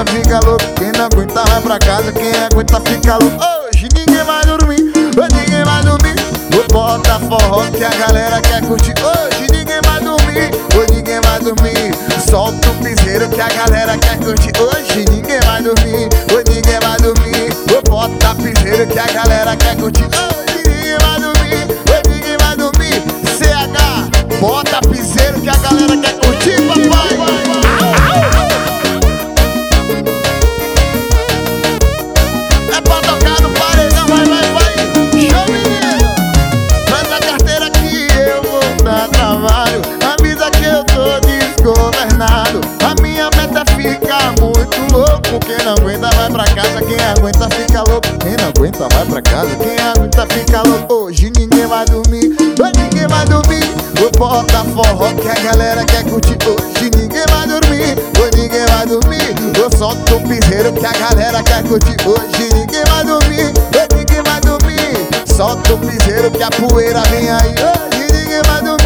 aguenta fica louco, quem não aguenta vai pra casa, quem aguenta fica louco. Hoje ninguém vai dormir, hoje ninguém vai dormir. Vou botar forró que a galera quer curtir. Hoje ninguém vai dormir, hoje ninguém vai dormir. Solta o piseiro que a galera quer curtir. Hoje ninguém vai dormir, hoje ninguém vai dormir. Vou botar piseiro que a galera quer curtir. Hoje ninguém vai dormir, hoje ninguém vai dormir. CH, bota piseiro que a galera quer curtir, papai. É pra tocar no paredão, vai, vai, vai. Show, menino. Traz a carteira que eu vou dar trabalho. Avisa que eu tô desgovernado. A minha meta é ficar muito louco. Quem não aguenta vai pra casa, quem aguenta fica louco. Quem não aguenta vai pra casa, quem aguenta fica louco. Hoje ninguém vai dormir, hoje ninguém vai dormir. Vou botar forró que a galera quer curtir. Hoje ninguém vai dormir, hoje ninguém vai dormir. Eu solto o piseiro que a galera quer curtir. Hoje ninguém vai dormir, hoje ninguém vai dormir. Solta o piseiro que a poeira vem aí. Hoje ninguém vai dormir.